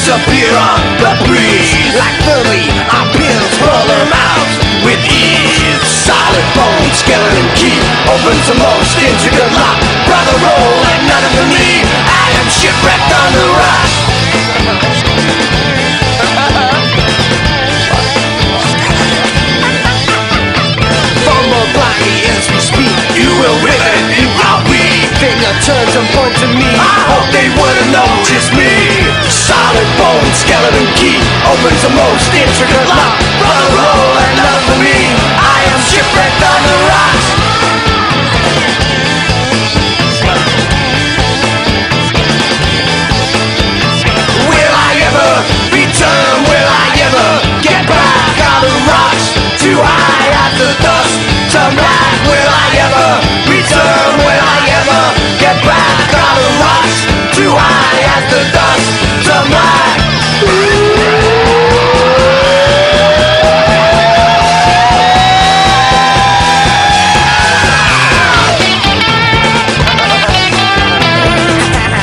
disappear on the breeze. Like Philly, our pills pull them out with ease. Solid bone, skeleton key opens the most intricate lock. Brother roll and none of me. I am shipwrecked on the rock. Fumble blindly as we speak. You will rivet it in your weak. Finger turns and points at me. I hope they wouldn't notice me. Solid bone, skeleton key opens the most intricate lock. Brother roll and none of me. I am shipwrecked on the rock.